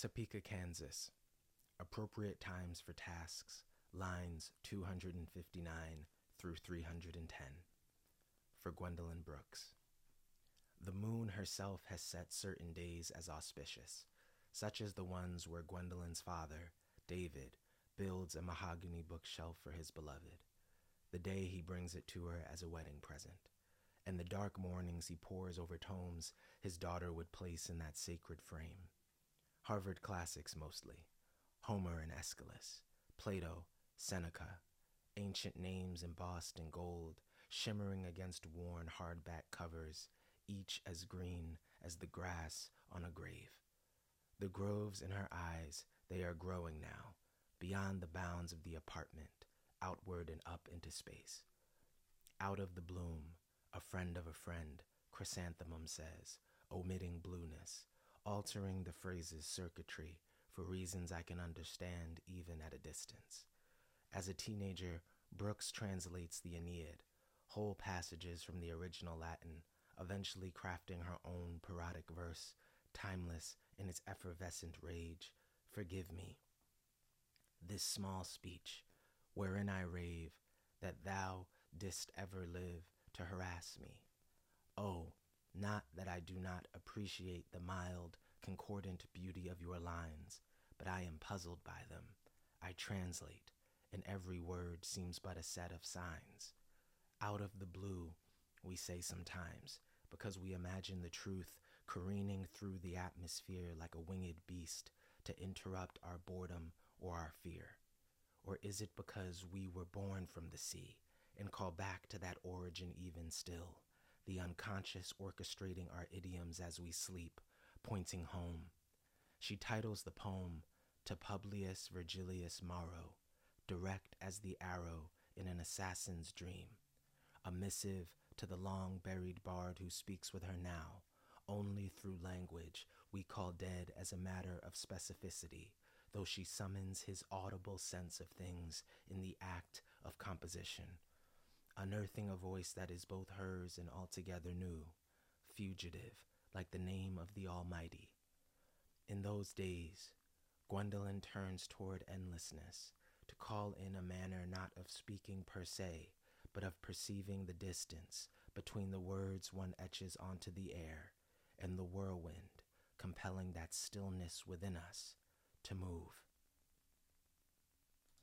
Topeka, Kansas. Appropriate times for tasks, lines 259 through 310. For Gwendolyn Brooks. The moon herself has set certain days as auspicious, such as the ones where Gwendolyn's father, David, builds a mahogany bookshelf for his beloved, the day he brings it to her as a wedding present, and the dark mornings he pores over tomes his daughter would place in that sacred frame. Harvard classics mostly, Homer and Aeschylus, Plato, Seneca, ancient names embossed in gold, shimmering against worn hardback covers, each as green as the grass on a grave. The groves in her eyes, they are growing now, beyond the bounds of the apartment, outward and up into space. Out of the bloom, a friend of a friend, Chrysanthemum says, omitting blueness, altering the phrase's circuitry for reasons I can understand even at a distance. As a teenager, Brooks translates the Aeneid, whole passages from the original Latin, eventually crafting her own parodic verse, timeless in its effervescent rage. Forgive me. This small speech, wherein I rave that thou didst ever live to harass me. Oh, not that I do not appreciate the mild, concordant beauty of your lines, but I am puzzled by them. I translate, and every word seems but a set of signs. Out of the blue, we say sometimes, because we imagine the truth careening through the atmosphere like a winged beast to interrupt our boredom or our fear. Or is it because we were born from the sea and call back to that origin even still, the unconscious orchestrating our idioms as we sleep, pointing home? She titles the poem To Publius Virgilius Maro, direct as the arrow in an assassin's dream, a missive to the long-buried bard who speaks with her now, only through language we call dead as a matter of specificity, though she summons his audible sense of things in the act of composition, unearthing a voice that is both hers and altogether new, fugitive, like the name of the Almighty. In those days, Gwendolyn turns toward endlessness to call in a manner not of speaking per se, but of perceiving the distance between the words one etches onto the air and the whirlwind, compelling that stillness within us to move.